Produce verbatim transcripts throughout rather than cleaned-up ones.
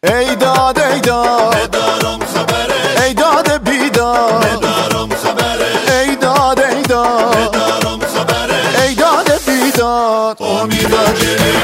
ای داد ای داد ندارم خبره، ای داد بیداد ندارم خبره، ای داد ای داد ندارم خبره، ای داد بیداد امید آجلی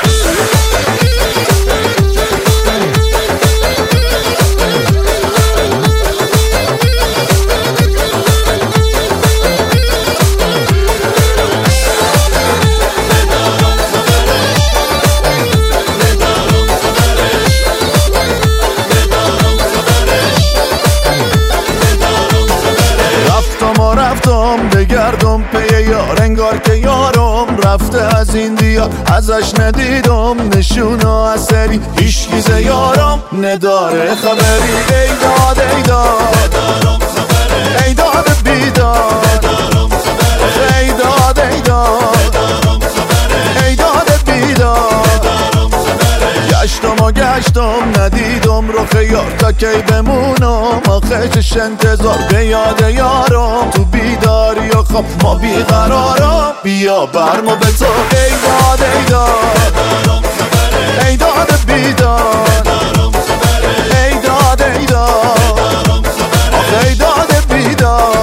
رفتم بگردم پی یار، انگار که یارم رفته از این دیار. ازش ندیدم نشونا اثری، هیچ یارم نداره خبری. ای داد ای داد ندارم خبره، ای داد بیداد ندارم خبره، ای داد ای داد ندارم خبره، ای داد بیداد ندارم خبره. گشتم و گشتم ندیدم رخ یار، تا کی بمونم آخه چش انتظار. به یاد یارم تو بیداری و خواب ما بیقرارم، بیا برمو به تو. ای داد ای داد ندارم خبره، ای داد بیداد ندارم خبره، ای داد ای داد ندارم خبره، آخه ای داد بیداد.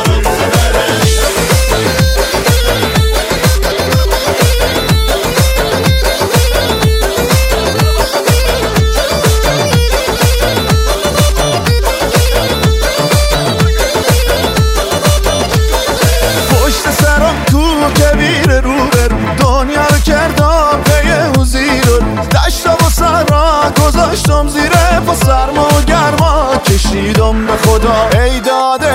کبیر رو برو دنیا رو کردم پی حضیر رو، دشتا و سرا گذاشتم زیر پا، سرما و گرما کشیدم به خدا. ای داد